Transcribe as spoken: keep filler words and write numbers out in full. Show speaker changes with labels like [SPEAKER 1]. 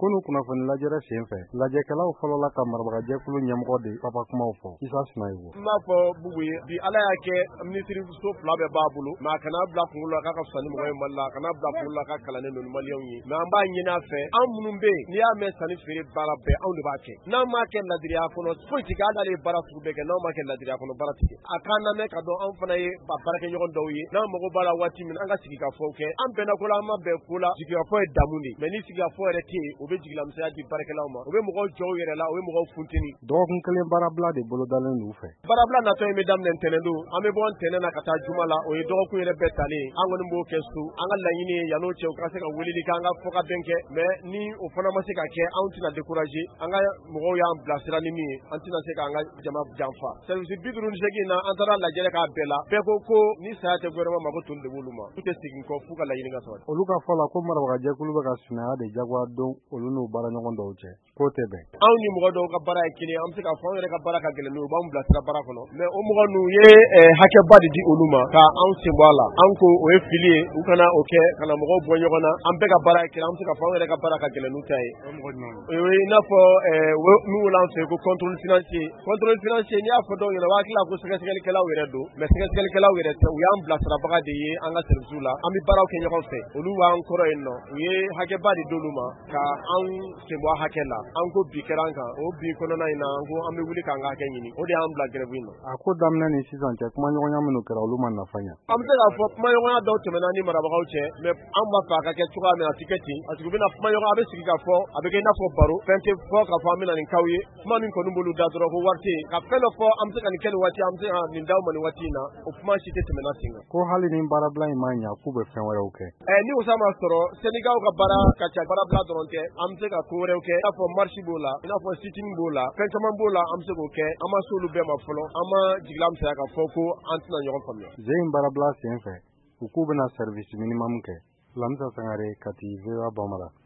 [SPEAKER 1] Kunu kunnafoni lajɛrɛ sen fɛ lajɛkɛlaw fɔlɔ la ka marabagajɛkulu ɲɛmɔgɔ de papa kumaw fɔ Isa Sinayigo.
[SPEAKER 2] N b'a fɔ Bugu ye bi Ala y'a kɛ minisiriso fila bɛɛ b'a bolo mais a kana bila kunkolo la k'a ka fisa ni mɔgɔ ye Mali la, a kana bila kunkolo la k'a kalannen don ni maliyɛnw ye mais an b'a ɲini a fɛ an minnu bɛ yen n'i y'a mɛn sanni feere baara bɛɛ anw de b'a kɛ n'an m'a kɛ ladiriya kɔnɔ foyi tɛ kɛ hali n'ale ye baara sugu bɛɛ kɛ n'anw m'a kɛ ladiriya kɔnɔ baara tɛ kɛ a k'an lamɛn ka dɔn anw fana ye baarakɛɲɔgɔn dɔw ye n'an mago b'a la waati min an ka sigi ka fɔw kɛ an bɛnna ko la an ma bɛn ko la sigikafɔ ye damu de mais ni sigikafɔ yɛrɛ tɛ yen o bɛ jigilamisɛnya di baarakɛlaw ma o bɛ mɔgɔw jɔ u yɛrɛ la o bɛ mɔgɔw funteni.
[SPEAKER 1] Dɔgɔkun kelen baarabila de bolo dalen d'u fɛ.
[SPEAKER 2] Baarabila natɔ in bɛ daminɛ ntɛnɛn don an bɛ bɔ ntɛnɛn na ka taa juma la o ye dɔgɔkun yɛrɛ bɛɛ talen an kɔni b'o kɛ so an ka laɲini ye yan'o cɛ u ka se ka weleli kɛ an ka fɔ ka bɛn kɛ mais ni o fana ma se ka kɛ anw tɛna décourager an ka mɔgɔw y'an bilasira ni min ye an tɛna se k'an ka jama janfa service bi duuru ni seegin na an taara lajɛrɛ k'a bɛɛ la bɛɛ ko ko ni saya tɛ gouvernement ma ko tun de b'olu ma u tɛ segin kɔ f'u ka laɲini ka sabati.
[SPEAKER 1] Olu ka fɔ la ko marabagajɛkulu bɛ ka sinaya de jagoya don olu n'u baaraɲɔgɔn dɔw cɛ k'o tɛ bɛn.
[SPEAKER 2] Anw ni mɔgɔ dɔw ka baara ye kelen an bɛ se k'a fɔ anw yɛrɛ ka baara ka gɛlɛn n'u b'anw bilasira baara kɔnɔ mais o mɔgɔ ninnu ye hakɛba de di olu ma ka anw sen bɔ a la an ko o ye fili ye u kana o kɛ ka na mɔgɔw bɔ ɲɔgɔn na an bɛɛ ka baara ye kelen an bɛ se k'a fɔ anw yɛrɛ ka baara ka gɛlɛn n'u ta ye. O ye i n'a fɔ min wele an fɛ ko contrôle financier contrôle financier n'i y'a fɔ dɔw ɲɛna u b'a hakili la ko sɛgɛsɛgɛlikɛlaw yɛrɛ don mais sɛgɛsɛgɛlikɛlaw yɛrɛ tɛ u y'an bilasirabaga de ye an ka service la an bɛ baaraw kɛ ɲɔgɔn fɛ olu b'an kɔrɔ yen nɔ u ye hakɛba de d'olu ma ka anw sen bɔ hakɛ la an ko bi kɛra an kan o bi kɔnɔna in na an ko an bɛ wuli k'an ka hakɛ ɲini o de y'an bila grève in na.
[SPEAKER 1] A ko daminɛ ni sisan cɛ kumaɲɔgɔnya minnu kɛra olu ma nafa ɲɛ.
[SPEAKER 2] An bɛ se k'a fɔ kumaɲɔgɔnya dɔw tɛmɛna ni marabagaw cɛ mais an b'a fɛ a ka kɛ cogoya min a tɛ kɛ ten parce que u bɛna kumaɲɔgɔn a bɛ sigi ka fɔ a bɛ kɛ i n'a fɔ baro fɛn tɛ fɔ k'a fɔ an bɛna nin k'aw ye kuma min kɔni b'olu da dɔrɔn ko wari tɛ yen ka fɛn dɔ fɔ an bɛ se ka nin kɛ nin waati an bɛ se ka nin d'aw ma nin waati in na o kuma si tɛ tɛmɛna sen kan.
[SPEAKER 1] Ko hali ni baarabila in ma ɲɛ k'u bɛ fɛn wɛrɛw kɛ.
[SPEAKER 2] Ɛ ni o ma sɔrɔ syndicat ka baara ka ca baarabila dɔrɔn tɛ an bɛ se ka ko wɛrɛw kɛ i n'a fɔ marche b'o la i n'a fɔ sitting b'o la fɛn caman b'o la an bɛ se k'o kɛ an ma se olu bɛɛ ma fɔlɔ an ma jigilamisɛnya ka fɔ ko an tɛna ɲɔgɔn faamuya.
[SPEAKER 1] Zeyin baarabila sen fɛ u k'u bɛna service minimum kɛ Lamisa Sangare Kati V O A Bamara.